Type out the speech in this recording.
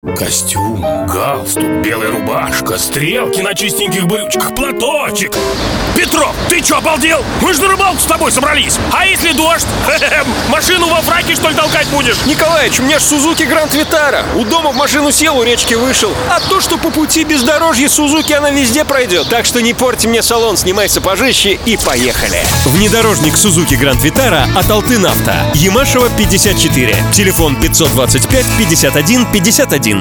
Костюм, галстук, белая рубашка, стрелки на чистеньких брючках, платочек. Петров, ты чё, обалдел? Мы же на рыбалку с тобой собрались. А если дождь? Машину во фраке, что ли, толкать будешь? Николаич, у меня ж Сузуки Гранд Витара. У дома в машину сел, у речки вышел. А то, что по пути бездорожье Сузуки, она везде пройдет. Так что не порти мне салон, снимай сапожище и поехали. Внедорожник Сузуки Гранд Витара от Алтын Авто. Ямашева, 54. Телефон 525 51 51.